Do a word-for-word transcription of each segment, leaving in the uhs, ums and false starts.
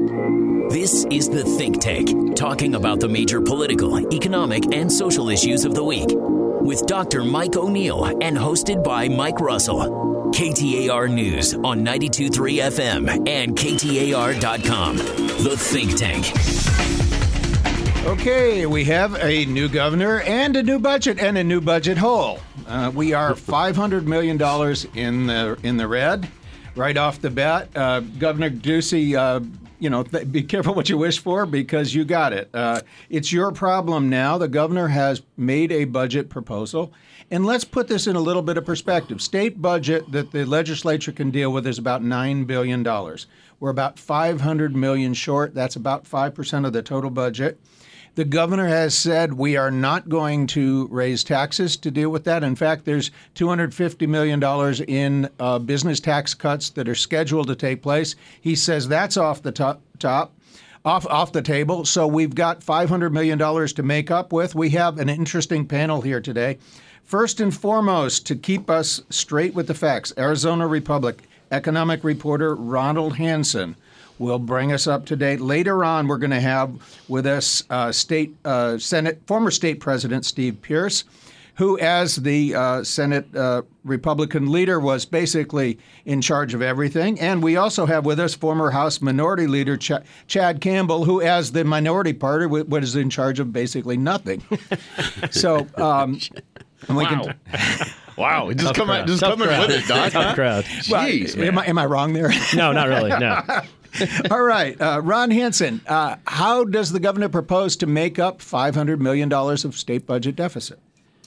This is The Think Tank, talking about the major political, economic, and social issues of the week, with Doctor Mike O'Neill and hosted by Mike Russell. K T A R News on ninety-two point three F M and K T A R dot com. The Think Tank. Okay, we have a new governor and a new budget and a new budget hole. Uh, we are five hundred million dollars in the in the red right off the bat. Uh, Governor Ducey, uh, you know, th- be careful what you wish for because you got it. Uh, it's your problem now. The governor has made a budget proposal. And let's put this in a little bit of perspective. State budget that the legislature can deal with is about nine billion dollars. We're about five hundred million dollars short. That's about five percent of the total budget. The governor has said we are not going to raise taxes to deal with that. In fact, there's two hundred fifty million dollars in uh, business tax cuts that are scheduled to take place. He says that's off the top, top off off the table. So we've got five hundred million dollars to make up with. We have an interesting panel here today. First and foremost, to keep us straight with the facts, Arizona Republic economic reporter Ronald Hansen will bring us up to date. Later on, we're going to have with us uh, state uh, Senate former state president Steve Pearce, who, as the uh, Senate uh, Republican leader, was basically in charge of everything. And we also have with us former House Minority Leader Ch- Chad Campbell, who, as the minority party, w- was in charge of basically nothing. so. Um, And we wow. can t- wow. Just Tough come crowd. out, just Tough coming crowd. with it, Doc. Tough crowd. Jeez, well, am, I, am I wrong there? No, not really. No. All right. Uh, Ron Hansen, uh, how does the governor propose to make up five hundred million dollars of state budget deficit?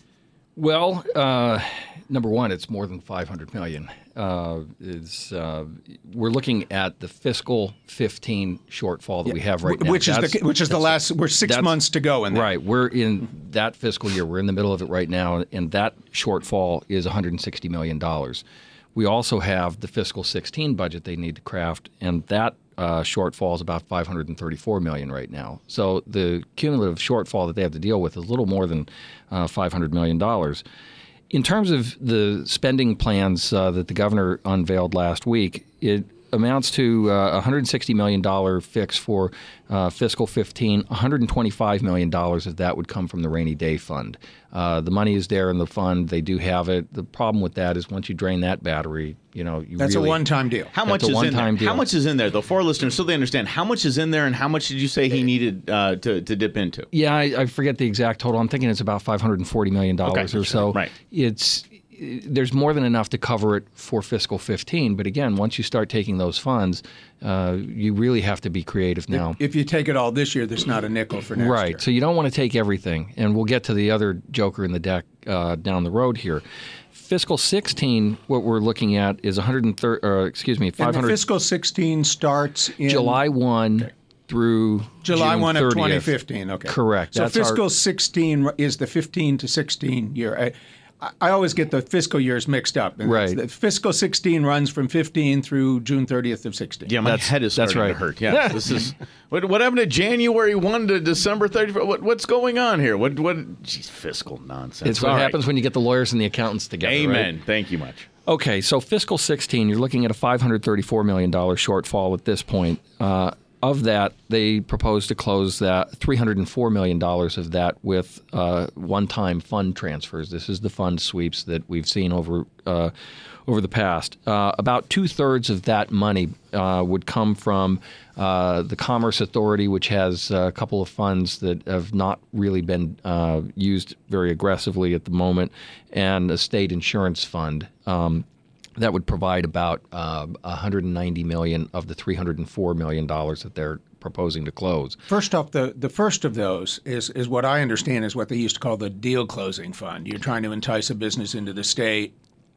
Well, uh, number one, it's more than five hundred million dollars. Uh, it's, uh, we're looking at the fiscal fifteen shortfall that yeah. we have right now. Which is the, which is the last, we're six months to go in that. Right. We're in that fiscal year. We're in the middle of it right now, and that shortfall is one hundred sixty million dollars. We also have the fiscal sixteen budget they need to craft, and that uh, shortfall is about five hundred thirty-four million dollars right now. So the cumulative shortfall that they have to deal with is a little more than uh, five hundred million dollars. In terms of the spending plans uh, that the governor unveiled last week, it amounts to uh, a one hundred sixty million dollars fix for uh, fiscal fifteen. one hundred twenty-five million dollars of that would come from the rainy day fund. Uh, the money is there in the fund. They do have it. The problem with that is once you drain that battery, you know, you That's really, a one-time deal. How much That's a is in there? one-time deal. How much is in there, though, for our listeners, so they understand how much is in there and how much did you say he needed uh, to, to dip into? Yeah, I, I forget the exact total. I'm thinking it's about five hundred forty million dollars okay, or so. Right. It's there's more than enough to cover it for fiscal fifteen. But again, once you start taking those funds, uh, you really have to be creative now. If, if you take it all this year, there's not a nickel for next right. year. So you don't want to take everything. And we'll get to the other joker in the deck uh, down the road here. Fiscal sixteen, what we're looking at is one hundred thirty. Uh, excuse me, five hundred. And fiscal sixteen starts in July first okay. through July June first thirtieth. of twenty fifteen. Okay, correct. So That's fiscal our, sixteen is the fifteen to sixteen year. I, I always get the fiscal years mixed up. And right. The fiscal sixteen runs from fifteen through June thirtieth of sixteen. Yeah, my that's, head is starting that's right. to hurt. Yeah, this is what, what happened to January first to December thirty-first? What, what's going on here? What what? Geez, fiscal nonsense. It's what All happens right. when you get the lawyers and the accountants together. Amen. Right? Thank you much. Okay, so fiscal sixteen, you're looking at a five hundred thirty-four million dollars shortfall at this point. Uh, Of that, they propose to close that three hundred four million dollars of that with uh, one-time fund transfers. This is the fund sweeps that we've seen over uh, over the past. Uh, about two-thirds of that money uh, would come from uh, the Commerce Authority, which has a couple of funds that have not really been uh, used very aggressively at the moment, and a state insurance fund. Um, That would provide about uh, one hundred ninety million dollars of the three hundred four million dollars that they're proposing to close. First off, the, the first of those is, is what I understand is what they used to call the deal closing fund. You're trying to entice a business into the state,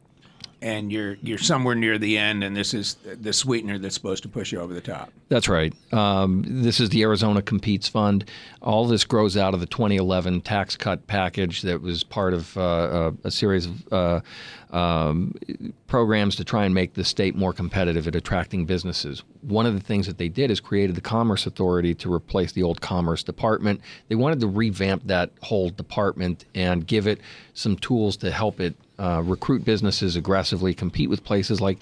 and you're you're somewhere near the end, and this is the sweetener that's supposed to push you over the top. That's right. Um, this is the Arizona Competes Fund. All this grows out of the twenty eleven tax cut package that was part of uh, a, a series of uh, um, programs to try and make the state more competitive at attracting businesses. One of the things that they did is created the Commerce Authority to replace the old Commerce Department. They wanted to revamp that whole department and give it some tools to help it uh, recruit businesses aggressively, compete with places like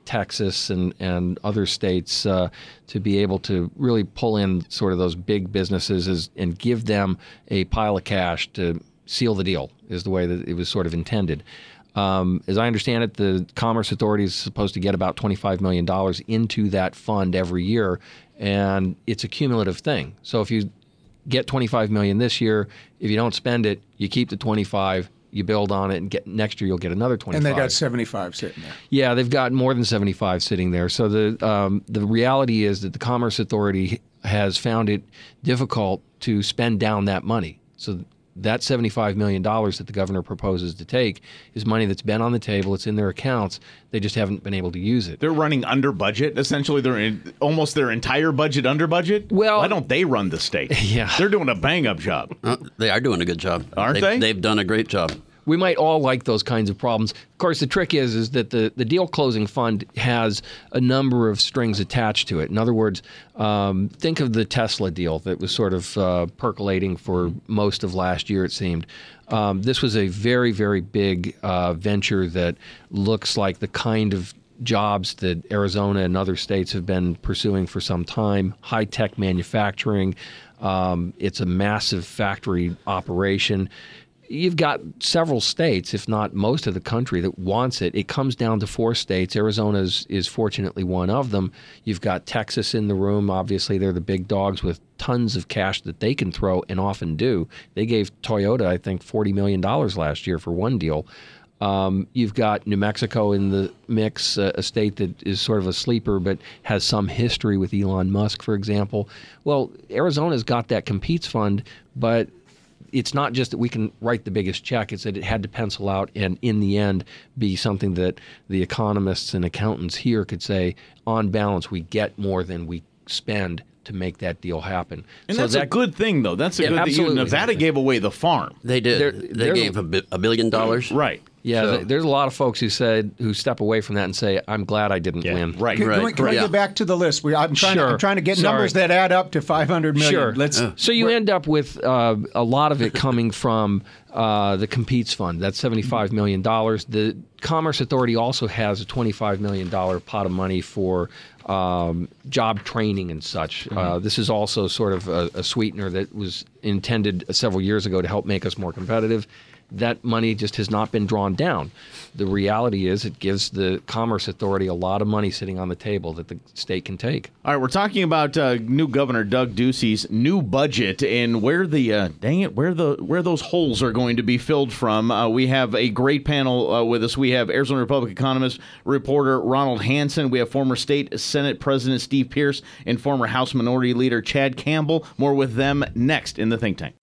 Texas and, and other states uh, to be able to really pull in sort of those big businesses as, and give them a pile of cash to seal the deal, is the way that it was sort of intended. Um, as I understand it, the Commerce Authority is supposed to get about twenty-five million dollars into that fund every year, and it's a cumulative thing. So if you get twenty-five million dollars this year, if you don't spend it, you keep the twenty-five, you build on it, and get next year you'll get another twenty-five. And they got seventy-five sitting there. Yeah, they've got more than seventy-five sitting there. So the um, the reality is that the Commerce Authority has found it difficult to spend down that money. So that seventy-five million dollars that the governor proposes to take is money that's been on the table. It's in their accounts. They just haven't been able to use it. They're running under budget. Essentially, they're in almost their entire budget under budget. Well, why don't they run the state? Yeah. They're doing a bang-up job. Uh, they are doing a good job. Aren't they've, they? They've done a great job. We might all like those kinds of problems. Of course, the trick is is that the, the deal closing fund has a number of strings attached to it. In other words, um, think of the Tesla deal that was sort of uh, percolating for most of last year, it seemed. Um, this was a very, very big uh, venture that looks like the kind of jobs that Arizona and other states have been pursuing for some time, high-tech manufacturing. Um, it's a massive factory operation. You've got several states, if not most of the country, that wants it. It comes down to four states. Arizona is, is fortunately one of them. You've got Texas in the room. Obviously, they're the big dogs with tons of cash that they can throw, and often do. They gave Toyota, I think, forty million dollars last year for one deal. Um, you've got New Mexico in the mix, uh, a state that is sort of a sleeper but has some history with Elon Musk, for example. Well, Arizona's got that competes fund, but it's not just that we can write the biggest check. It's that it had to pencil out and, in the end, be something that the economists and accountants here could say, on balance, we get more than we spend to make that deal happen. And so that's that, a good thing, though. That's a Yeah, good thing. absolutely. Nevada gave away the farm. They did. There- they there's gave a- a, bi- a billion dollars. Right. Yeah, So- th- there's a lot of folks who said who step away from that and say, "I'm glad I didn't Yeah, win." right. Can, Right. can we, can we Yeah. get back to the list? We, I'm, trying Sure. to, I'm trying to get Sorry. numbers that add up to five hundred million. Sure. Let's, So you end up with uh, a lot of it coming from uh, the Competes Fund. That's seventy-five million dollars. The Commerce Authority also has a twenty-five million dollars pot of money for um, job training and such. Mm-hmm. Uh, this is also sort of a, a sweetener that was intended several years ago to help make us more competitive. That money just has not been drawn down. The reality is it gives the Commerce Authority a lot of money sitting on the table that the state can take. All right, we're talking about uh, new Governor Doug Ducey's new budget and where the uh, dang it, where the where those holes are going to be filled from. Uh, we have a great panel uh, with us. We have Arizona Republic economist reporter Ronald Hansen. We have former state Senate President Steve Pearce and former House Minority Leader Chad Campbell. More with them next in the Think Tank.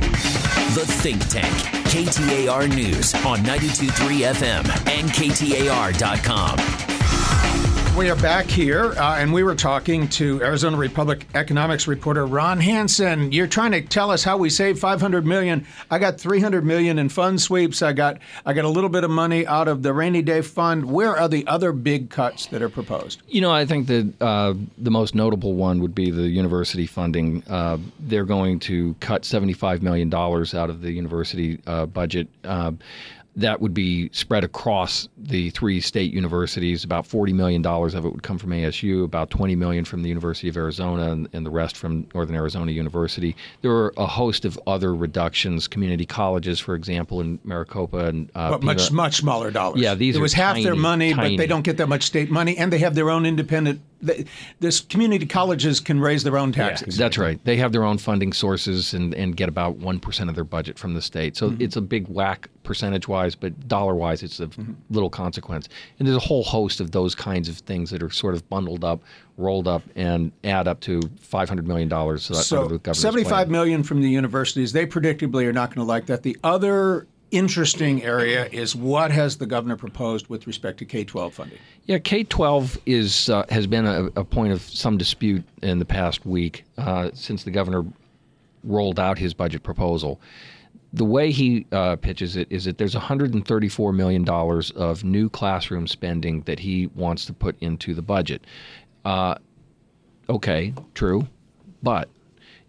The Think Tank, K T A R News on ninety-two point three F M and K T A R dot com. We are back here, uh, and we were talking to Arizona Republic economics reporter Ron Hansen. You're trying to tell us how we save five hundred million dollars. I got three hundred million dollars in fund sweeps. I got I got a little bit of money out of the rainy day fund. Where are the other big cuts that are proposed? You know, I think that uh, the most notable one would be the university funding. Uh, they're going to cut seventy-five million dollars out of the university uh, budget. Uh, that would be spread across the three state universities. About forty million dollars of it would come from A S U, about twenty million dollars from the University of Arizona, and, and the rest from Northern Arizona University. There are a host of other reductions, community colleges, for example, in Maricopa. and uh, But much, Pima- much smaller dollars. Yeah, these It are was half their tiny, money, tiny. but they don't get that much state money, and they have their own independent. They, this community colleges can raise their own taxes. That's right. They have their own funding sources and, and get about one percent of their budget from the state. So Mm-hmm. it's a big whack percentage-wise, but dollar-wise, it's of mm-hmm. little consequence. And there's a whole host of those kinds of things that are sort of bundled up, rolled up, and add up to five hundred million dollars. So, So under the governor's seventy-five plan. million from the universities. They predictably are not going to like that. The other interesting area is what has the governor proposed with respect to K twelve funding? Yeah, K twelve is uh, has been a, a point of some dispute in the past week uh, since the governor rolled out his budget proposal. The way he uh, pitches it is that there's one hundred thirty-four million dollars of new classroom spending that he wants to put into the budget. Uh, okay, true, but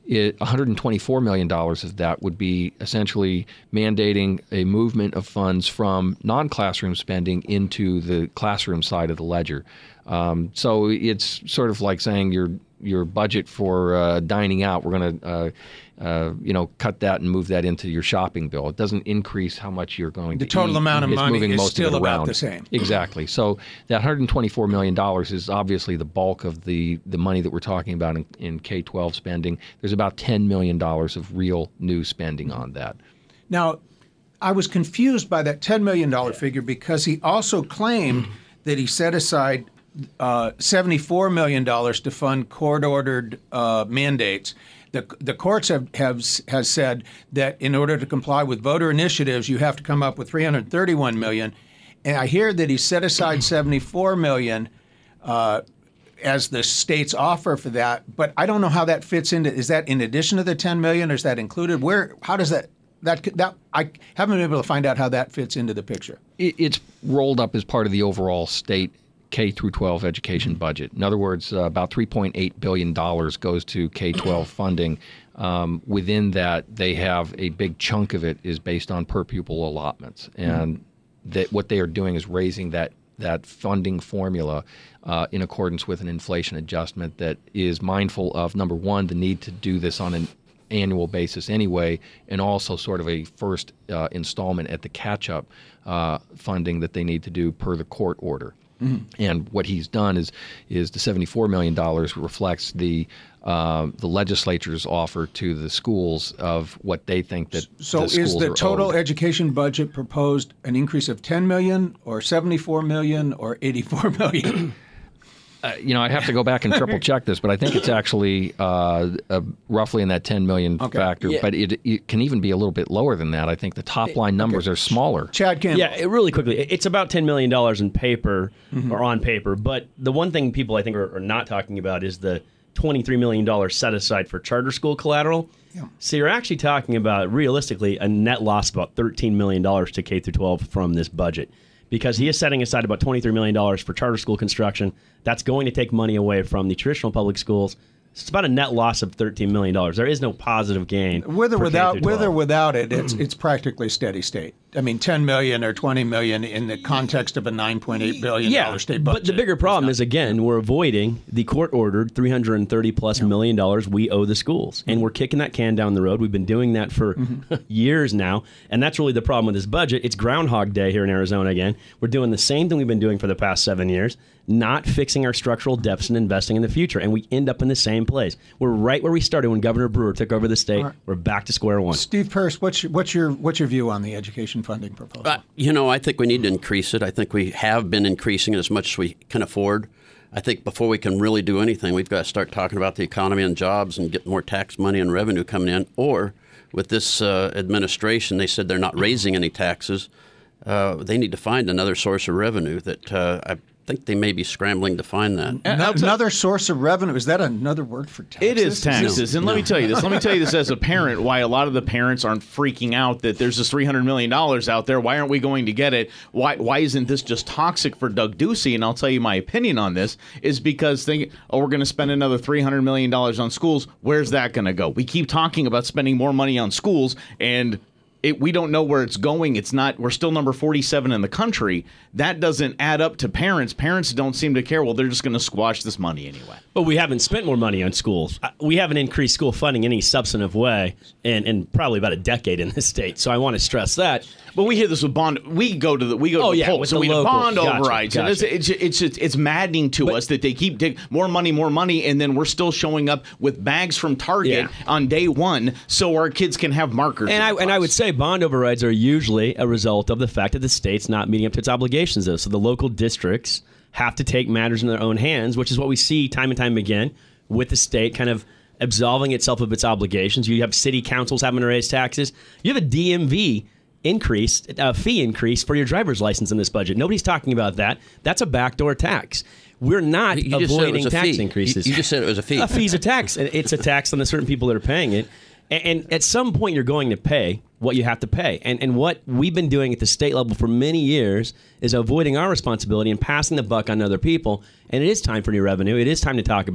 It, one hundred twenty-four million dollars of that would be essentially mandating a movement of funds from non-classroom spending into the classroom side of the ledger. Um, so it's sort of like saying your your budget for uh, dining out, we're going to uh, uh, you know cut that and move that into your shopping bill. It doesn't increase how much you're going The to total eat. amount of It's money moving is most of still it about around. the same. Exactly. So that one hundred twenty-four million dollars is obviously the bulk of the, the money that we're talking about in, in K twelve spending. There's about ten million dollars of real new spending on that. Now, I was confused by that ten million dollars figure because he also claimed that he set aside uh, seventy-four million dollars to fund court-ordered uh, mandates. The, the courts have, have has said that in order to comply with voter initiatives, you have to come up with three hundred thirty-one million dollars. And I hear that he set aside seventy-four million dollars uh, as the state's offer for that. But I don't know how that fits into. Is that in addition to the ten million dollars, or is that included? Where? How does that? That that I haven't been able to find out how that fits into the picture. It, it's rolled up as part of the overall state K through twelve education budget. In other words, uh, about three point eight billion dollars goes to K twelve funding. Um, within that, they have a big chunk of it is based on per pupil allotments, and mm-hmm. that what they are doing is raising that that funding formula uh, in accordance with an inflation adjustment that is mindful of, number one, the need to do this on an annual basis anyway, and also sort of a first uh, installment at the catch-up uh, funding that they need to do per the court order. Mm-hmm. And what he's done is is the seventy-four million dollars reflects the uh, the legislature's offer to the schools of what they think that so the schools is the are total owed. Education budget proposed an increase of ten million dollars or seventy-four million dollars or eighty-four million dollars? Uh, you know, I'd have to go back and triple check this, but I think it's actually uh, uh, roughly in that ten million okay. factor. Yeah. But it, it can even be a little bit lower than that. I think the top line numbers okay. are smaller. Chad Campbell. Yeah, it, really quickly, it's about ten million dollars in paper mm-hmm. or on paper. But the one thing people I think are, are not talking about is the twenty-three million dollars set aside for charter school collateral. Yeah. So you're actually talking about, realistically, a net loss of about thirteen million dollars to K through twelve from this budget. Because he is setting aside about twenty-three million dollars for charter school construction. That's going to take money away from the traditional public schools. It's about a net loss of thirteen million dollars. There is no positive gain. With or without, with or without it, it's it's practically steady state. I mean, ten million dollars or twenty million dollars in the context of a nine point eight billion dollars yeah, state budget. But the bigger problem is, again, we're avoiding the court-ordered three hundred thirty plus yeah. million dollars we owe the schools. And we're kicking that can down the road. We've been doing that for mm-hmm. years now. And that's really the problem with this budget. It's Groundhog Day here in Arizona again. We're doing the same thing we've been doing for the past seven years, not fixing our structural deficit and investing in the future. And we end up in the same place. We're right where we started when Governor Brewer took over the state. Right. We're back to square one. Steve Pearce, what's your, what's your, what's your view on the education funding proposal? Uh, you know, I think we need to increase it. I think we have been increasing it as much as we can afford. I think before we can really do anything, we've got to start talking about the economy and jobs and get more tax money and revenue coming in. Or with this uh, administration, they said they're not raising any taxes. Uh, they need to find another source of revenue that uh, I think they may be scrambling to find that. Another source of revenue. Is that another word for taxes? It is taxes. No. And let me tell you this. Let me tell you this as a parent, why a lot of the parents aren't freaking out that there's this three hundred million dollars out there. Why aren't we going to get it? Why why isn't this just toxic for Doug Ducey? And I'll tell you my opinion on this is because they, oh, we're going to spend another three hundred million dollars on schools. Where's that going to go? We keep talking about spending more money on schools, and It, we don't know where it's going. It's not. We're still number forty-seven in the country. That doesn't add up to parents. Parents don't seem to care. Well, they're just going to squash this money anyway. But we haven't spent more money on schools. We haven't increased school funding in any substantive way in, in probably about a decade in this state. So I want to stress that. But we hear this with bond. We go to the we go to oh, the yeah, polls. with So the we local. bond Gotcha, overrides. gotcha. And it's, it's it's it's maddening to but, us that they keep dig more money, more money, and then we're still showing up with bags from Target yeah. on day one, so our kids can have markers. And I and I would say bond overrides are usually a result of the fact that the state's not meeting up to its obligations. Though, so the local districts have to take matters in their own hands, which is what we see time and time again with the state kind of absolving itself of its obligations. You have city councils having to raise taxes. You have a D M V increase, a fee increase for your driver's license in this budget. Nobody's talking about that. That's a backdoor tax. We're not you avoiding tax fee. increases. You, you just said it was a fee. A fee's a tax. And it's a tax on the certain people that are paying it. And, and at some point, you're going to pay what you have to pay. And, and what we've been doing at the state level for many years is avoiding our responsibility and passing the buck on other people. And it is time for new revenue. It is time to talk about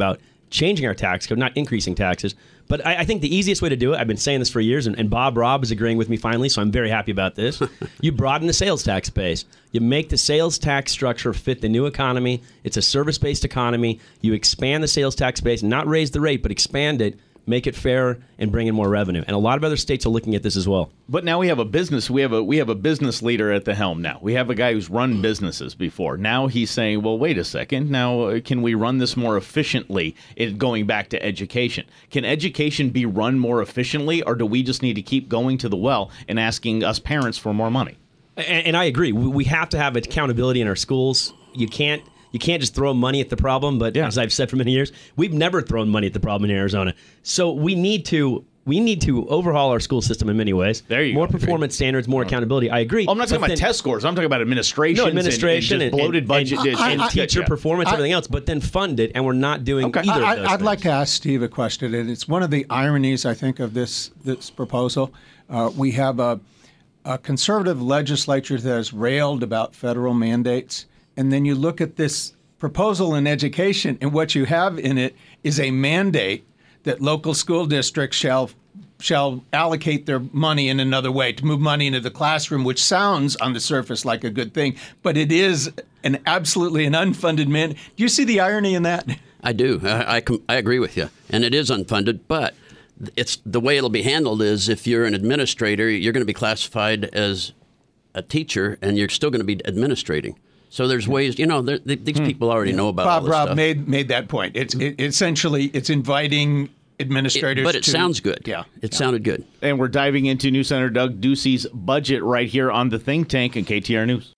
changing our tax code, not increasing taxes. But I, I think the easiest way to do it, I've been saying this for years, and, and Bob Robb is agreeing with me finally, so I'm very happy about this. You broaden the sales tax base. You make the sales tax structure fit the new economy. It's a service-based economy. You expand the sales tax base, not raise the rate, but expand it, make it fair, and bring in more revenue. And a lot of other states are looking at this as well. But now we have a business. We have a we have a business leader at the helm now. We have a guy who's run businesses before. Now he's saying, "Well, wait a second. Now, uh, can we run this more efficiently?" It, going back to education, can education be run more efficiently, or do we just need to keep going to the well and asking us parents for more money? And, and I agree. We, we have to have accountability in our schools. You can't. You can't just throw money at the problem, but yeah. as I've said for many years, we've never thrown money at the problem in Arizona. So we need to we need to overhaul our school system in many ways. There you more go. More performance standards, more accountability. I agree. Oh, I'm not talking but about then, test scores. I'm talking about administration. No, administration and, and, and bloated and, budget and, and, and teacher yeah. performance, I, everything else. But then fund it, and we're not doing Okay. either I, of those. I'd things. like to ask Steve a question, and it's one of the ironies, I think, of this this proposal. Uh, we have a, a conservative legislature that has railed about federal mandates, and then you look at this proposal in education, and what you have in it is a mandate that local school districts shall shall allocate their money in another way, to move money into the classroom, which sounds on the surface like a good thing, but it is an absolutely an unfunded mandate. Do you see the irony in that? I do. I, I, com- I agree with you. And it is unfunded, but it's the way it'll be handled is if you're an administrator, you're going to be classified as a teacher, and you're still going to be administrating. So there's ways, you know, there, these people already know about all Bob this Robb stuff. made made that point. It's it, essentially it's inviting administrators. It, but it to, sounds good. Yeah, it yeah. sounded good. And we're diving into new Senator Doug Ducey's budget right here on the Think Tank and K T A R News.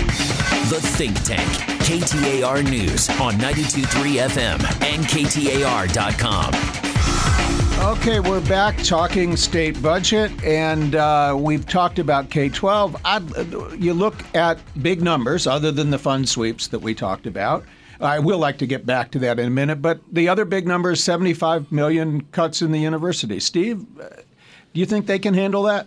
The Think Tank, K T A R News on ninety-two point three F M and K T A R dot com. Okay, we're back talking state budget, and uh, we've talked about K twelve. I'd, you look at big numbers, other than the fund sweeps that we talked about. I will like to get back to that in a minute, but the other big number is seventy-five million cuts in the university. Steve, uh, do you think they can handle that?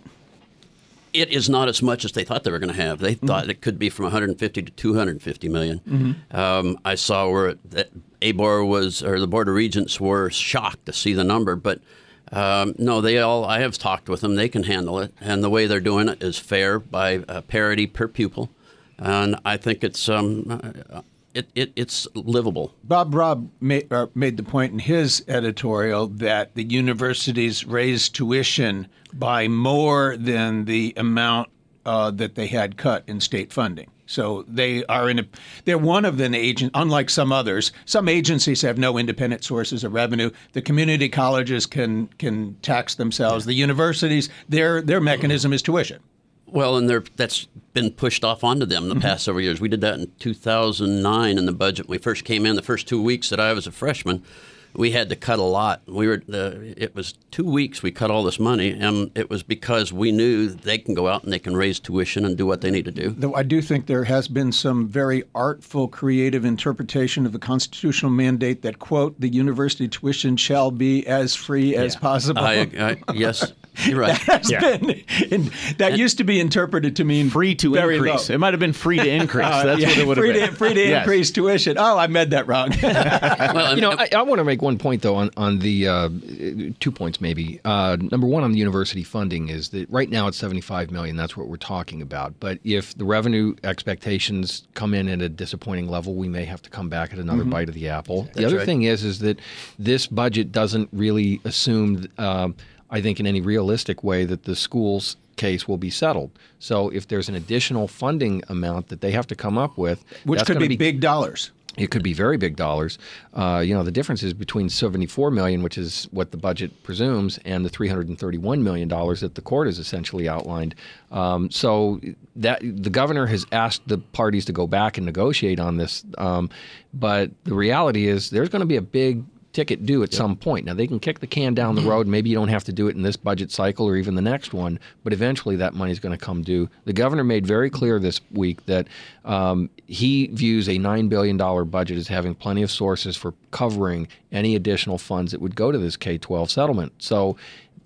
It is not as much as they thought they were going to have. They mm-hmm. thought it could be from one hundred fifty to two hundred fifty million. Mm-hmm. Um, I saw where that A B O R was, or the Board of Regents were shocked to see the number, but um, no, they all. I have talked with them; they can handle it, and the way they're doing it is fair by uh, parity per pupil, and I think it's um, uh, it, it it's livable. Bob Robb made, uh, made the point in his editorial that the universities raised tuition by more than the amount uh, that they had cut in state funding. So they are in a, they're one of an agent, unlike some others. Some agencies have no independent sources of revenue. The community colleges can can tax themselves. The universities, their their mechanism is tuition. Well, and that's been pushed off onto them the mm-hmm. past several years. We did that in two thousand nine in the budget. When we first came in, the first two weeks that I was a freshman, we had to cut a lot. We were uh, it was two weeks we cut all this money, and it was because we knew they can go out and they can raise tuition and do what they need to do. Though I do think there has been some very artful, creative interpretation of the constitutional mandate that, quote, the university tuition shall be as free as yeah. possible. I, I, yes. You're right. That, has Yeah. been, in, that And- used to be interpreted to mean Free to very increase. low. It might have been free to increase. Uh, That's yeah, what it would free have to, been. free to Yes. increase tuition. Oh, I read that wrong. Well, You know, I, I want to make one point, though, on, on the uh, two points, maybe. Uh, number one, on the university funding is that right now it's seventy-five million dollars. That's what we're talking about. But if the revenue expectations come in at a disappointing level, we may have to come back at another Mm-hmm. bite of the apple. the That's other right. thing is, is that this budget doesn't really assume, uh, I think, in any realistic way that the schools case will be settled. So if there's an additional funding amount that they have to come up with, Which that's could gonna be, big dollars. It could be very big dollars. Uh, you know, the difference is between seventy-four million dollars, which is what the budget presumes, and the three hundred thirty-one million dollars that the court has essentially outlined. Um, so that the governor has asked the parties to go back and negotiate on this. Um, but the reality is there's going to be a big ticket due at some point. Now, they can kick the can down the road. Maybe you don't have to do it in this budget cycle or even the next one, but eventually that money is going to come due. The governor made very clear this week that um, he views a nine billion dollars budget as having plenty of sources for covering any additional funds that would go to this K twelve settlement. So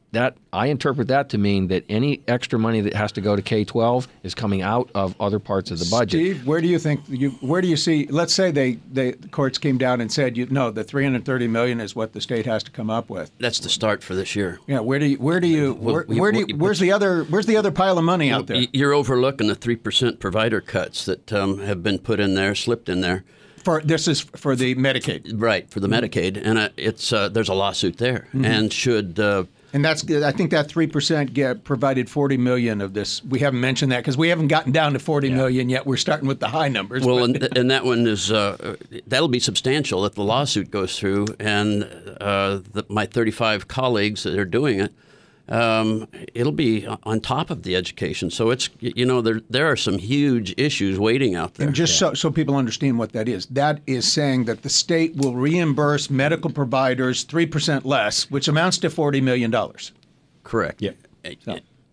that I interpret that to mean that any extra money that has to go to K twelve is coming out of other parts of the budget. Steve, where do you think you where do you see? Let's say they, they the courts came down and said, you no, the three hundred thirty million is what the state has to come up with. That's the start for this year. Yeah, where do you where do you where, Well, where do you, where's the other where's the other pile of money out there? You're overlooking the three percent provider cuts that um, have been put in there, slipped in there. For this is for the Medicaid, right? For the mm-hmm. Medicaid, and uh, it's uh, there's a lawsuit there, mm-hmm. and should. Uh, And that's I think that three percent get provided forty million of this. We haven't mentioned that because we haven't gotten down to forty yeah. million yet. We're starting with the high numbers. Well, and, and that one is uh, that'll be substantial if the lawsuit goes through, and uh, the, my thirty-five colleagues that are doing it. Um, it'll be on top of the education. So it's, you know, there there are some huge issues waiting out there. And just yeah. so, so people understand what that is, that is saying that the state will reimburse medical providers three percent less, which amounts to forty million dollars. Correct. Yeah. So.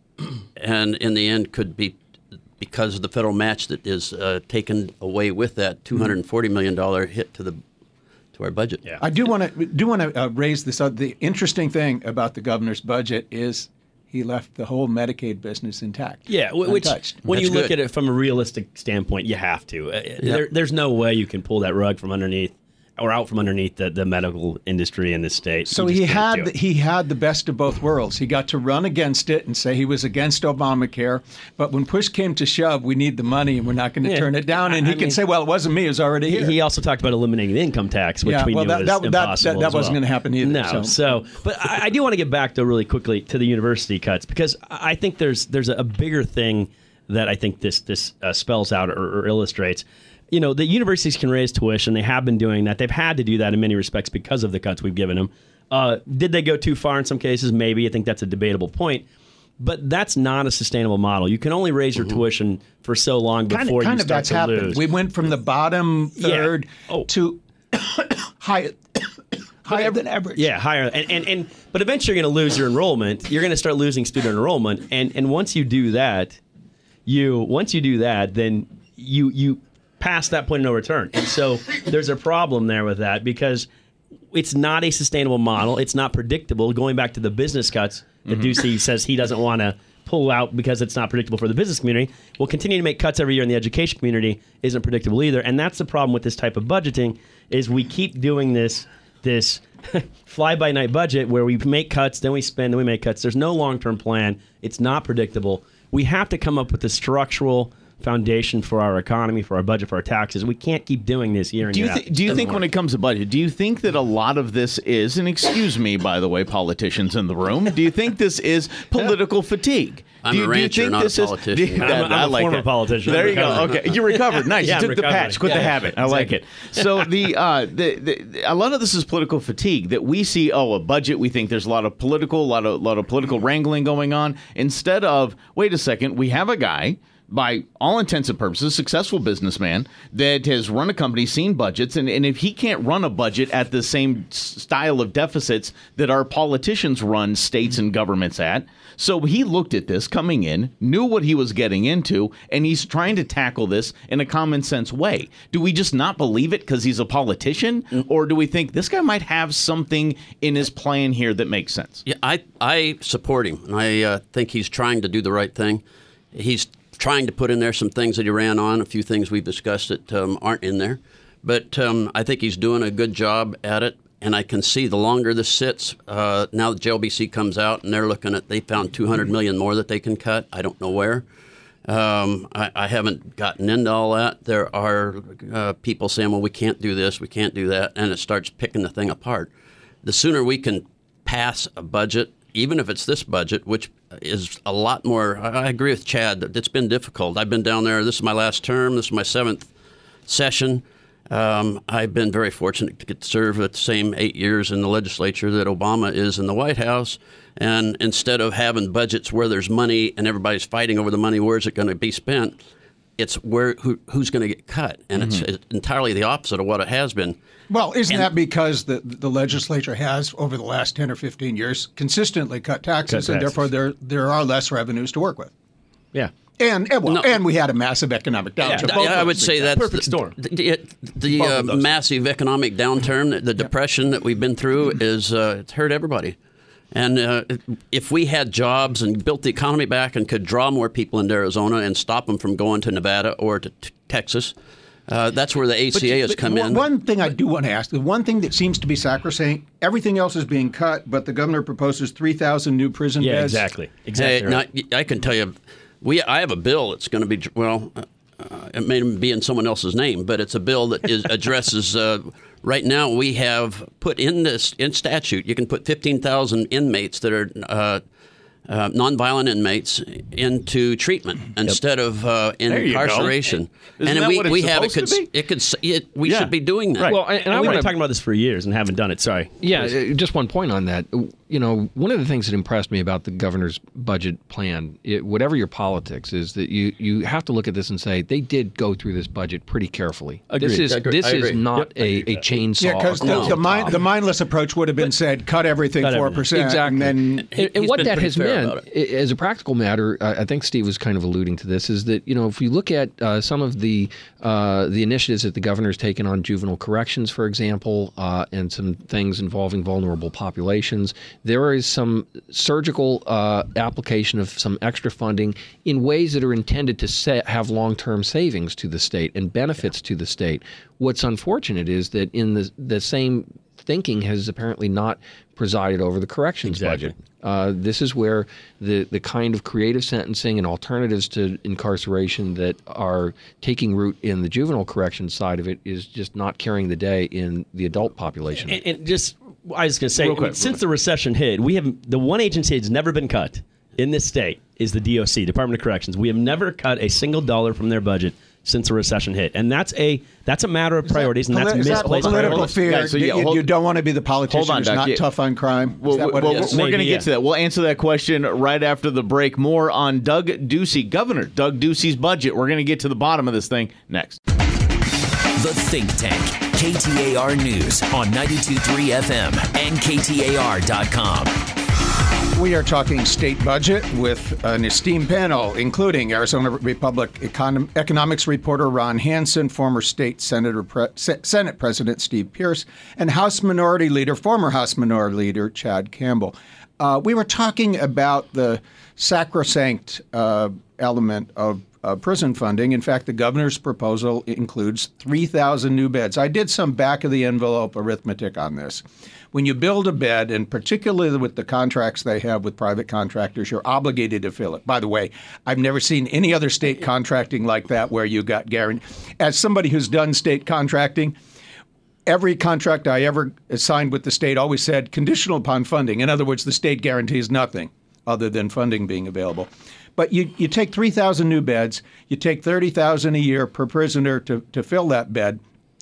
And in the end could be, because of the federal match that is uh, taken away with that two hundred forty million dollars hit to the to our budget. Yeah. I do want to do want to uh, raise this. Uh, the interesting thing about the governor's budget is he left the whole Medicaid business intact. Yeah, which untouched. when That's you look good. at it from a realistic standpoint, you have to. Uh, Yep. there, there's no way you can pull that rug from underneath or out from underneath the, the medical industry in this state. So You he just can't had do it. he had the best of both worlds. He got to run against it and say he was against Obamacare, but when push came to shove, we need the money and we're not going to Yeah. turn it down. And I he can mean, say, "Well, it wasn't me; it was already here." He also talked about eliminating the income tax, which Yeah, we well, knew that- was that- that- impossible. that- that as wasn't well. gonna happen either, No, so. so, but I, I do want to get back though really quickly to the university cuts, because I think there's there's a bigger thing that I think this this uh, spells out or, or illustrates. You know, the universities can raise tuition. They have been doing that. They've had to do that in many respects because of the cuts we've given them. Uh, did they go too far in some cases? Maybe. I think that's a debatable point. But that's not a sustainable model. You can only raise your mm-hmm. tuition for so long before kind of, you kind of start that's to happened. lose. We went from the bottom third Yeah. Oh. to high, higher than average. Yeah, higher. And, and, and but eventually you're going to lose your enrollment. You're going to start losing student enrollment. And and once you do that, you once you do that, then you you past that point of no return. And so there's a problem there with that, because it's not a sustainable model. It's not predictable. Going back to the business cuts that mm-hmm. Ducey says he doesn't want to pull out because it's not predictable for the business community. We'll continue to make cuts every year in the education community. Isn't predictable either. And that's the problem with this type of budgeting, is we keep doing this this fly-by-night budget where we make cuts, then we spend, then we make cuts. There's no long-term plan. It's not predictable. We have to come up with a structural foundation for our economy, for our budget, for our taxes. We can't keep doing this year in Do you, year th- out. do you Doesn't think when work. it comes to budget, do you think that a lot of this is, and excuse me, by the way, politicians in the room, do you think this is political fatigue? I'm do a you, do you rancher, think not a this is- politician. do you- I'm a- I'm I a like former that. politician. There I'm you go. recovering. Okay, you recovered. Nice. Yeah, you I'm took the recovering. patch, quit Yeah, the yeah, habit. I like it. So the, uh, the, the a lot of this is political fatigue, that we see. Oh, a budget. We think there's a lot of political, a lot of lot of political wrangling going on. Instead of, wait a second, we have a guy, by all intents and purposes, successful businessman that has run a company, seen budgets, and, and if he can't run a budget at the same s- style of deficits that our politicians run states and governments at, so he looked at this coming in, knew what he was getting into, and he's trying to tackle this in a common sense way. Do we just not believe it because he's a politician, or do we think this guy might have something in his plan here that makes sense? Yeah, I I support him, and I uh, think he's trying to do the right thing. He's trying to put in there some things that he ran on. A few things we've discussed that um, aren't in there. But um, I think he's doing a good job at it. And I can see the longer this sits, uh, now that J L B C comes out and they're looking at, they found two hundred million dollars more that they can cut. I don't know where. Um, I, I haven't gotten into all that. There are uh, people saying, well, we can't do this, we can't do that. And it starts picking the thing apart. The sooner we can pass a budget, even if it's this budget, which is a lot more, I agree with Chad that it's been difficult. I've been down there. This is my last term. This is my seventh session. Um, I've been very fortunate to get to serve at the same eight years in the legislature that Obama is in the White House. And instead of having budgets where there's money and everybody's fighting over the money, where is it going to be spent? It's where who, who's going to get cut. And mm-hmm. it's entirely the opposite of what it has been. Well, isn't And- that because the the legislature has, over the last ten or fifteen years, consistently cut taxes, Cut and taxes. therefore there there are less revenues to work with? Yeah. And and, well, No. and we had a massive economic downturn. Yeah, Both I of would those say things. that's Perfect the, storm. The, it- the Both uh, of those. massive economic downturn, the, the depression that we've been through, is uh, it's hurt everybody. And uh, if we had jobs and built the economy back and could draw more people into Arizona and stop them from going to Nevada or to t- Texas, uh, that's where the A C A But- has but come one- in. One thing I do want to ask, the one thing that seems to be sacrosanct, everything else is being cut, but the governor proposes three thousand new prison Yeah, beds. exactly. Exactly. Hey, right. now, I can tell you, we I have a bill that's going to be, well, uh, it may be in someone else's name, but it's a bill that is addresses, uh, right now we have put in this, in statute, you can put fifteen thousand inmates that are uh, uh, nonviolent inmates into treatment instead of uh, There you go. incarceration. Isn't and that we, what it's we have it, supposed could, to be? it could, it, we Yeah. should be doing that. Right. Well, and- and I we've wanna- been talking about this for years and haven't done it. Sorry. Yeah, uh, just one point on that. You know, one of the things that impressed me about the governor's budget plan, it, whatever your politics, is that you, you have to look at this and say they did go through this budget pretty carefully. This Agreed. is I agree. this I is agree. not a, a chainsaw. Yeah, because the, across the, the mind, top. the mindless approach would have been said, cut everything Cut four everything. percent. Exactly. And then And, and He's what been that pretty has fair meant, about it. i- as a practical matter, uh, I think Steve was kind of alluding to this, is that, you know, if you look at uh, some of the uh, the initiatives that the governor's taken on juvenile corrections, for example, uh, and some things involving vulnerable populations, there is some surgical uh, application of some extra funding in ways that are intended to sa- have long-term savings to the state and benefits to the state. What's unfortunate is that in the the same thinking has apparently not presided over the corrections Exactly. budget. Uh, this is where the, the kind of creative sentencing and alternatives to incarceration that are taking root in the juvenile correction side of it is just not carrying the day in the adult population. And, and just, I was going to say, Real I mean, quick, real since quick. the recession hit, we have the one agency that's never been cut in this state is the D O C, Department of Corrections. We have never cut a single dollar from their budget since the recession hit, and that's a that's a matter of priorities, and that's Is that misplaced political priorities. fear. Guys, so yeah, you, hold- you don't want to be the politician Hold on, who's Doc. not Yeah. tough on crime. Well, Is that what well, it is? we're Maybe, going to yeah. get to that. We'll answer that question right after the break. More on Doug Ducey, Governor Doug Ducey's budget. We're going to get to the bottom of this thing next. The Think Tank, K T A R News on ninety-two point three F M and K T A R dot com. We are talking state budget with an esteemed panel, including Arizona Republic Econ- economics reporter Ron Hansen, former state Senator Pre- Se- Senate President Steve Pierce, and House Minority Leader, former House Minority Leader Chad Campbell. Uh, we were talking about the sacrosanct uh, element of uh, prison funding. In fact, the governor's proposal includes three thousand new beds. I did some back-of-the-envelope arithmetic on this. When you build a bed, and particularly with the contracts they have with private contractors, you're obligated to fill it. By the way, I've never seen any other state contracting like that where you got guaranteed. As somebody who's done state contracting, every contract I ever signed with the state always said conditional upon funding. In other words, the state guarantees nothing other than funding being available. But you, you take three thousand new beds, you take thirty thousand a year per prisoner to, to fill that bed.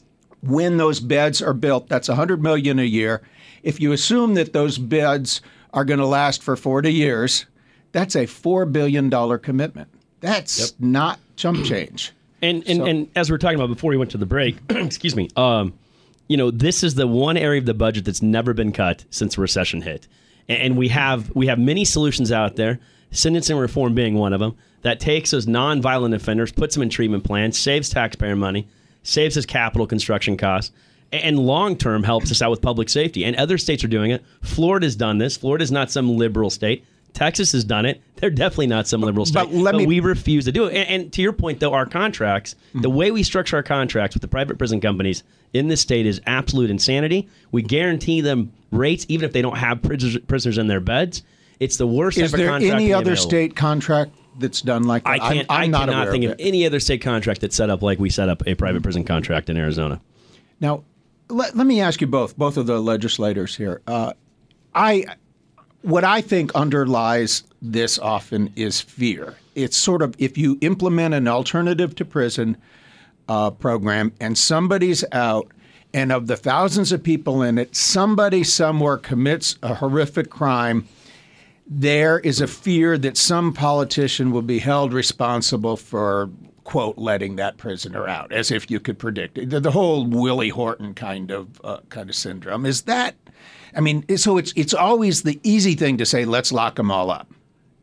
When those beds are built, that's one hundred million dollars a year. If you assume that those beds are going to last for forty years, that's a four billion dollars commitment. That's not chump change. And and, So- and as we were talking about before we went to the break, excuse me, um, you know, this is the one area of the budget that's never been cut since the recession hit, and, and we have we have many solutions out there. Sentencing reform being one of them that takes those nonviolent offenders, puts them in treatment plans, saves taxpayer money, saves us capital construction costs, and long term helps us out with public safety. And other states are doing it. Florida's done this. Florida's not some liberal state. Texas has done it. They're definitely not some liberal state. But let me- we refuse to do it. And, and to your point, though, our contracts, the way we structure our contracts with the private prison companies in this state is absolute insanity. We guarantee them rates even if they don't have prisoners, prisoners in their beds. It's the worst Is type of there contract any other available. state contract that's done like that? I can't. I'm, I'm I not cannot aware think of of it. any other state contract that's set up like we set up a private prison contract in Arizona. Now, let, let me ask you both, both of the legislators here. Uh, I, what I think underlies this often is fear. It's sort of if you implement an alternative to prison uh, program and somebody's out, and of the thousands of people in it, somebody somewhere commits a horrific crime, there is a fear that some politician will be held responsible for, quote, letting that prisoner out, as if you could predict it. The, the whole Willie Horton kind of uh, kind of syndrome. Is that, I mean, so it's it's always the easy thing to say, let's lock them all up.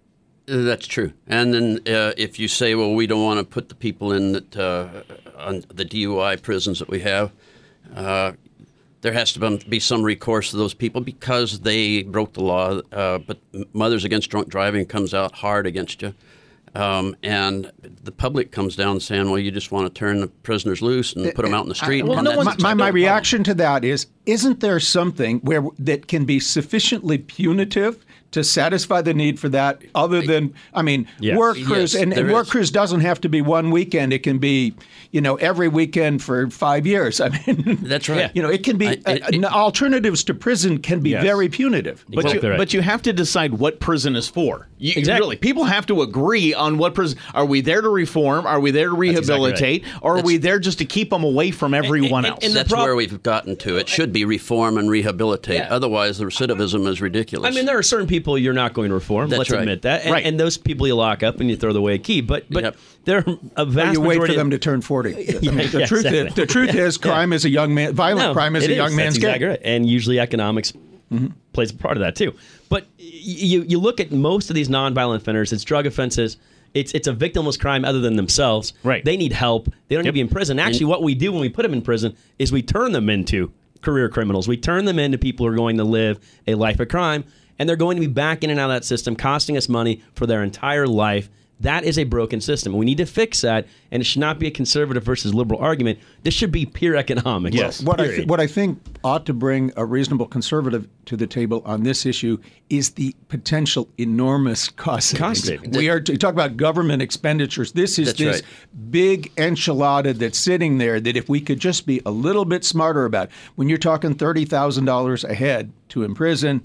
Uh, That's true. And then uh, if you say, well, we don't want to put the people in that, uh, on the D U I prisons that we have, uh, there has to be some recourse to those people because they broke the law. Uh, but Mothers Against Drunk Driving comes out hard against you. Um, and the public comes down saying, well, you just want to turn the prisoners loose and put them out in the street. I, well, and no that's my, my, my no reaction to that is, isn't there something where that can be sufficiently punitive to satisfy the need for that other than, I mean, Yes. work crews, Yes, and, and there work is. crews doesn't have to be one weekend. It can be, you know, every weekend for five years. I mean, That's right. You know, it can be, I- it- uh, it- alternatives to prison can be Yes. very punitive. But Exactly you, right. but you have to decide what prison is for. You, Exactly. Really, people have to agree on what prison. Are we there to reform? Are we there to exactly right. rehabilitate? Or are we there just to keep them away from everyone and- else? and the That's prob- where we've gotten to. It should be reform and rehabilitate. Yeah. Otherwise, the recidivism is ridiculous. I mean, there are certain people you're not going to reform. That's Let's right. admit that. And, Right. and those people you lock up and you throw away a key. But but Yep. there are a vast You wait majority for them of, to turn forty. I mean, Yeah, the yeah, truth exactly. is, the truth is, crime is a young man. Violent No, crime is it a young man's That's exactly game. right. And usually economics plays a part of that too. But y- you you look at most of these nonviolent offenders, it's drug offenses. It's it's a victimless crime other than themselves. Right. They need help. They don't need to be in prison. Actually, what we do when we put them in prison is we turn them into career criminals. We turn them into people who are going to live a life of crime, and they're going to be back in and out of that system, costing us money for their entire life. That is a broken system. We need to fix that, and it should not be a conservative versus liberal argument. This should be pure economics. Yes. What I, Period. th- what I think ought to bring a reasonable conservative to the table on this issue is the potential enormous cost savings. Cost savings. We are to talk about government expenditures. This is That's this right. big enchilada that's sitting there that if we could just be a little bit smarter about, when you're talking thirty thousand dollars a head to imprison,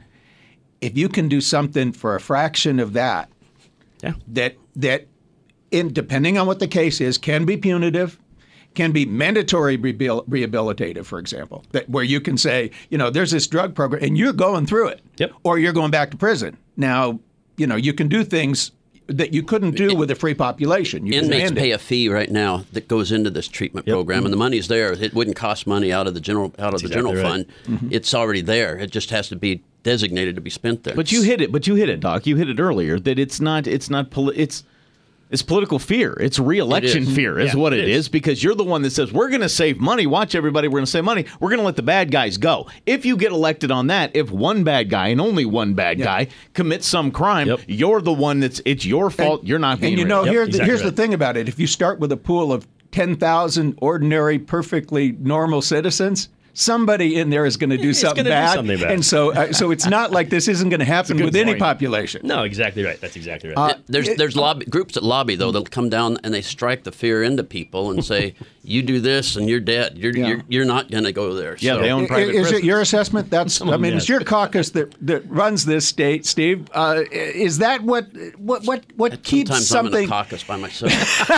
if you can do something for a fraction of that, Yeah. that that in depending on what the case is can be punitive, can be mandatory rehabil- rehabilitative, for example, that where you can say, you know, there's this drug program and you're going through it, Yep. or you're going back to prison. Now, you know, you can do things that you couldn't do with a free population. You can Inmates mandate. pay a fee right now that goes into this treatment program, and the money's there. It wouldn't cost money out of the general out of the exactly general right. fund. It's already there. It just has to be designated to be spent there. But you hit it. But you hit it, Doc. You hit it earlier that it's not. It's not. Poli- it's. It's political fear. It's re-election It is. fear, is Yeah, what it it is. is. Because you're the one that says we're going to save money. Watch everybody. We're going to save money. We're going to let the bad guys go. If you get elected on that, if one bad guy and only one bad guy commits some crime, Yep. you're the one that's. It's your fault. you're not being. And you know, re-elected. here, exactly here's the right. thing about it. If you start with a pool of ten thousand ordinary, perfectly normal citizens, somebody in there is going to do It's something gonna do bad. something bad. And so, uh, so it's not like this isn't going to happen good with any point. population. No, exactly right. That's exactly right. Uh, there's there's lobby, groups that lobby though. They'll come down and they strike the fear into people and say, "You do this and you're dead. You're Yeah. you're, you're not going to go there." Yeah, So- they own I- private Is prisons. it your assessment? That's I them, mean, yes. it's your caucus that, that runs this state, Steve. Uh, is that what what what what keeps Sometimes something? I'm in a caucus by myself.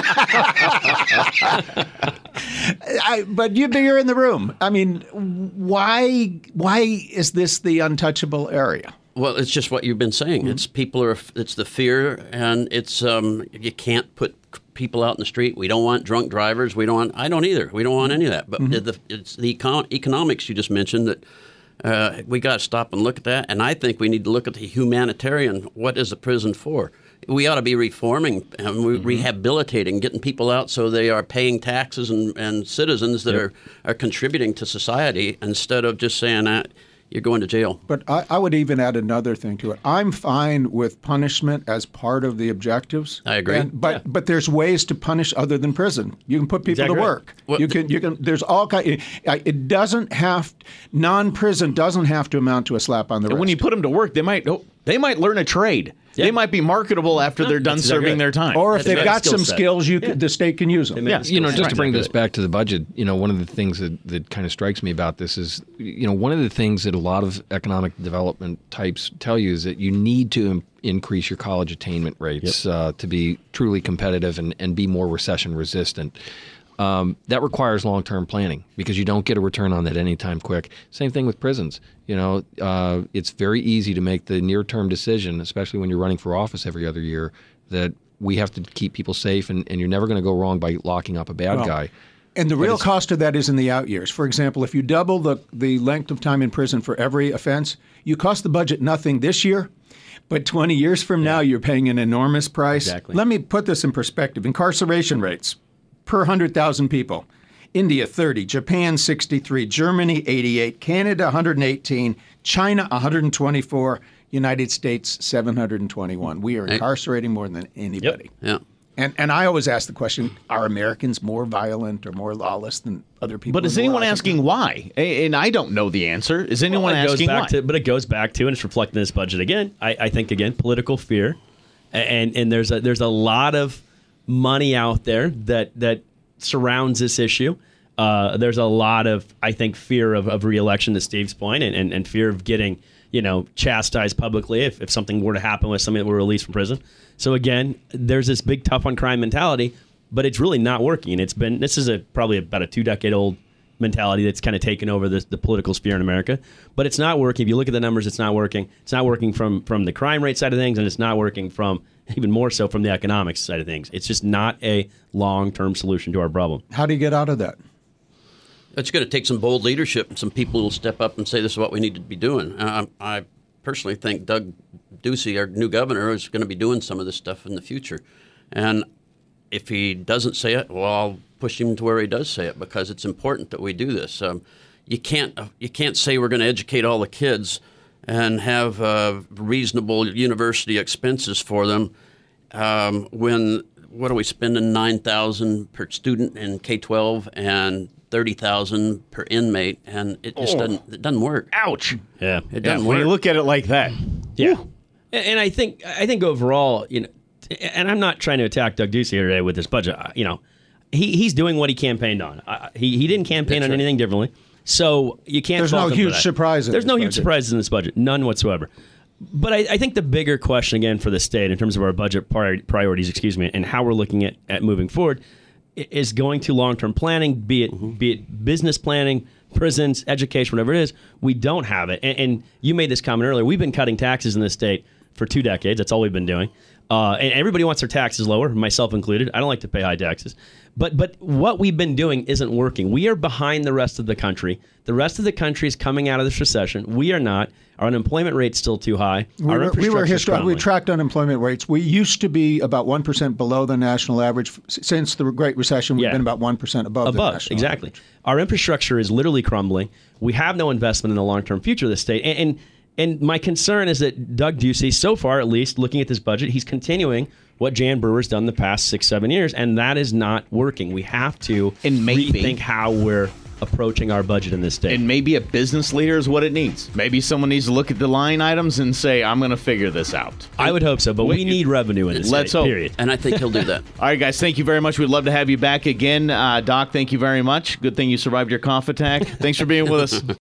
I, but you, you're in the room. I mean, why why is this the untouchable area? Well, it's just what you've been saying. Mm-hmm. It's people are. It's the fear, and it's um. You can't put people out in the street. We don't want drunk drivers. We don't want. I don't either. We don't want any of that. But Mm-hmm. the, it's the econ- economics you just mentioned that. Uh, we got to stop and look at that, and I think we need to look at the humanitarian. What is the prison for? We ought to be reforming and re- Mm-hmm. rehabilitating, getting people out so they are paying taxes and, and citizens that are, are contributing to society instead of just saying that you're going to jail. But I, I would even add another thing to it. I'm fine with punishment as part of the objectives. I agree. And, but but there's ways to punish other than prison. You can put people Exactly to right. work. Well, you can you can. There's all kind. It, it doesn't have non-prison doesn't have to amount to a slap on the And wrist. when you put them to work, they might. Oh, they might learn a trade. They might be marketable after they're done that's exactly serving right. their time. or if That's they've right. got Skill some set. skills, you could, the state can use them. may- Yeah. You know, just to bring Exactly. this back to the budget, you know, one of the things that, that kind of strikes me about this is, you know, one of the things that a lot of economic development types tell you is that you need to im- increase your college attainment rates uh, to be truly competitive and, and be more recession resistant. Um, that requires long-term planning because you don't get a return on that anytime quick. Same thing with prisons. You know, uh, it's very easy to make the near-term decision, especially when you're running for office every other year, that we have to keep people safe, and, and you're never going to go wrong by locking up a bad Well, guy. And the real cost of that is in the out years. For example, if you double the, the length of time in prison for every offense, you cost the budget nothing this year, but twenty years from now, you're paying an enormous price. Exactly. Let me put this in perspective. Incarceration rates per one hundred thousand people. India thirty, Japan sixty-three, Germany eighty-eight, Canada one hundred eighteen, China one hundred twenty-four, United States seven hundred twenty-one. We are incarcerating more than anybody. Yeah. And and I always ask the question, are Americans more violent or more lawless than other people? But is in the anyone world? asking why? A- And I don't know the answer. Is anyone Well, it goes asking back why? To, but it goes back to, and it's reflected in this budget again. I, I think again, political fear, and and there's a there's a lot of money out there that that surrounds this issue. Uh, there's a lot of I think fear of, of reelection, to Steve's point, and, and and fear of getting you know chastised publicly if, if something were to happen with somebody that were released from prison. So again, there's this big tough on crime mentality, but it's really not working. And it's been this is a probably about a two decade old mentality that's kind of taken over the, the political sphere in America. But it's not working. If you look at the numbers, it's not working. It's not working from from the crime rate side of things, and it's not working from even more so from the economics side of things. It's just not a long term solution to our problem. How do you get out of that? It's going to take some bold leadership and some people who will step up and say this is what we need to be doing. Uh, I personally think Doug Ducey, our new governor, is going to be doing some of this stuff in the future. And if he doesn't say it, well, I'll push him to where he does say it because it's important that we do this. Um, you can't uh, you can't say we're going to educate all the kids and have uh, reasonable university expenses for them um, when what are we spending nine thousand per student in K twelve and thirty thousand per inmate, and it just Oh. doesn't it doesn't work. Ouch. Yeah. It Yeah, doesn't when work. you look at it like that. Yeah, and and I think I think overall, you know, and I'm not trying to attack Doug Ducey here today with this budget. I- You know, he he's doing what he campaigned on. I, he he didn't campaign That's on right. anything differently, so you can't. There's fault no him for huge that. surprise in There's this no huge budget. surprises in this budget, none whatsoever. But I, I think the bigger question again for the state in terms of our budget prior, priorities, excuse me, and how we're looking at, at moving forward, i- is going to long-term planning, be it Mm-hmm. be it business planning, prisons, education, whatever it is. We don't have it, and, and you made this comment earlier. We've been cutting taxes in this state for two decades. That's all we've been doing, uh, and everybody wants their taxes lower, myself included. I don't like to pay high taxes, but but what we've been doing isn't working. We are behind the rest of the country. The rest of the country is coming out of this recession. We are not. Our unemployment rate's still too high. We Our were, we were infrastructure's histor- we crumbling. tracked unemployment rates. We used to be about one percent below the national average. S- Since the Great Recession, we've Yeah. been about one percent above, the above national exactly. average. Our infrastructure is literally crumbling. We have no investment in the long-term future of the state, and, and and my concern is that Doug Ducey, so far at least, looking at this budget, he's continuing what Jan Brewer's done the past six, seven years, and that is not working. We have to And maybe- rethink how we're approaching our budget in this state. And maybe a business leader is what it needs. Maybe someone needs to look at the line items and say, I'm going to figure this out. I would hope so, but we Wait, need revenue in this let's state, hope. period. And I think he'll do that. All right, guys, thank you very much. We'd love to have you back again. Uh, Doc, thank you very much. Good thing you survived your cough attack. Thanks for being with us.